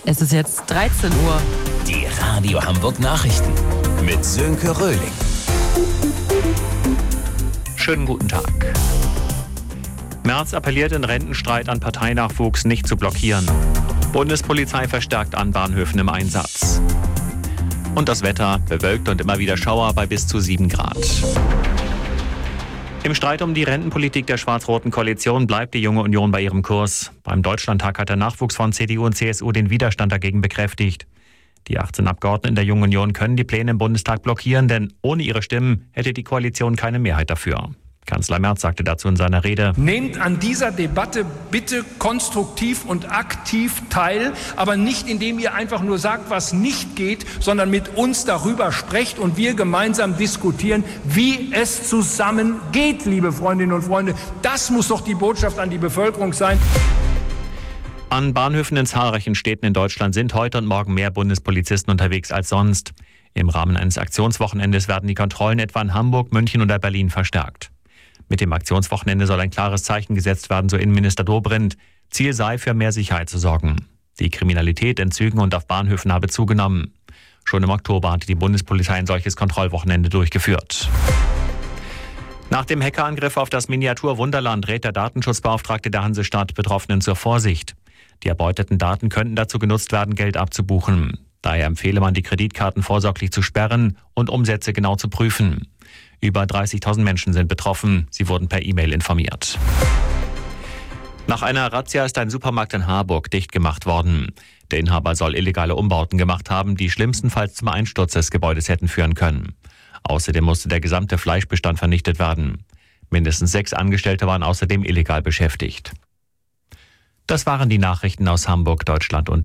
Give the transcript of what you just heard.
Es ist jetzt 13 Uhr. Die Radio Hamburg Nachrichten mit Sönke Röhling. Schönen guten Tag. Merz appelliert in Rentenstreit an Parteinachwuchs nicht zu blockieren. Bundespolizei verstärkt an Bahnhöfen im Einsatz. Und das Wetter, bewölkt und immer wieder Schauer bei bis zu 7 Grad. Im Streit um die Rentenpolitik der schwarz-roten Koalition bleibt die Junge Union bei ihrem Kurs. Beim Deutschlandtag hat der Nachwuchs von CDU und CSU den Widerstand dagegen bekräftigt. Die 18 Abgeordneten der Jungen Union können die Pläne im Bundestag blockieren, denn ohne ihre Stimmen hätte die Koalition keine Mehrheit dafür. Kanzler Merz sagte dazu in seiner Rede: Nehmt an dieser Debatte bitte konstruktiv und aktiv teil, aber nicht indem ihr einfach nur sagt, was nicht geht, sondern mit uns darüber sprecht und wir gemeinsam diskutieren, wie es zusammen geht, liebe Freundinnen und Freunde. Das muss doch die Botschaft an die Bevölkerung sein. An Bahnhöfen in zahlreichen Städten in Deutschland sind heute und morgen mehr Bundespolizisten unterwegs als sonst. Im Rahmen eines Aktionswochenendes werden die Kontrollen etwa in Hamburg, München oder Berlin verstärkt. Mit dem Aktionswochenende soll ein klares Zeichen gesetzt werden, so Innenminister Dobrindt. Ziel sei, für mehr Sicherheit zu sorgen. Die Kriminalität in Zügen und auf Bahnhöfen habe zugenommen. Schon im Oktober hatte die Bundespolizei ein solches Kontrollwochenende durchgeführt. Nach dem Hackerangriff auf das Miniatur-Wunderland rät der Datenschutzbeauftragte der Hansestadt Betroffenen zur Vorsicht. Die erbeuteten Daten könnten dazu genutzt werden, Geld abzubuchen. Daher empfehle man, die Kreditkarten vorsorglich zu sperren und Umsätze genau zu prüfen. Über 30.000 Menschen sind betroffen. Sie wurden per E-Mail informiert. Nach einer Razzia ist ein Supermarkt in Harburg dicht gemacht worden. Der Inhaber soll illegale Umbauten gemacht haben, die schlimmstenfalls zum Einsturz des Gebäudes hätten führen können. Außerdem musste der gesamte Fleischbestand vernichtet werden. Mindestens 6 Angestellte waren außerdem illegal beschäftigt. Das waren die Nachrichten aus Hamburg, Deutschland und